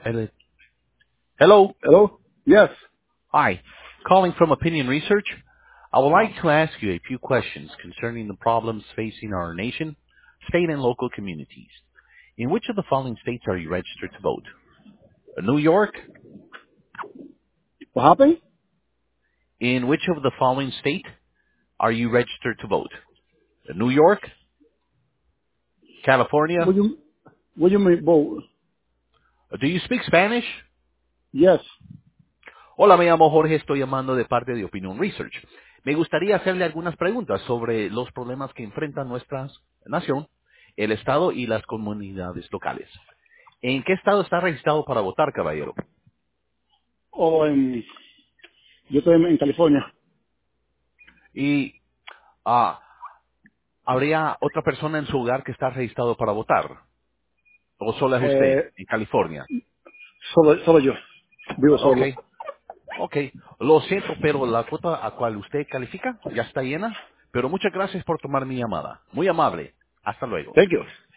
Hello. Hello. Hello? Yes. Hi. Calling from Opinion Research. I would like Um, to ask you a few questions concerning the problems facing our nation, state, and local communities. In which of the following states are you registered to vote? New York? what happened? In which of the following state are you registered to vote? New York? California? What you mean, both? Do you speak Spanish? Yes. Hola, me llamo Jorge, estoy llamando de parte de Opinion Research. Me gustaría hacerle algunas preguntas sobre los problemas que enfrenta nuestra nación, el Estado y las comunidades locales. ¿En qué estado está registrado para votar, caballero? Yo estoy en California. ¿Y ah, habría otra persona en su hogar que está registrado para votar? ¿O solo es usted Eh, en California? solo yo. Vivo Ok, solo. ok. Lo siento, pero la cuota a cual usted califica ya está llena. Pero muchas gracias por tomar mi llamada. Muy amable. Hasta luego. Thank you.